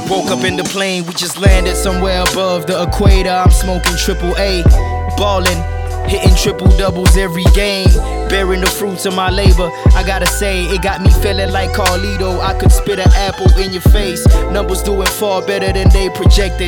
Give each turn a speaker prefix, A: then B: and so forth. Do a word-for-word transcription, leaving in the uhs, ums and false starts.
A: Woke up in the plane, we just landed somewhere above the equator. I'm smoking triple A, ballin', hitting triple doubles every game, bearing the fruits of my labor. I gotta say, it got me feeling like Carlito. I could spit an apple in your face. Numbers doing far better than they projected.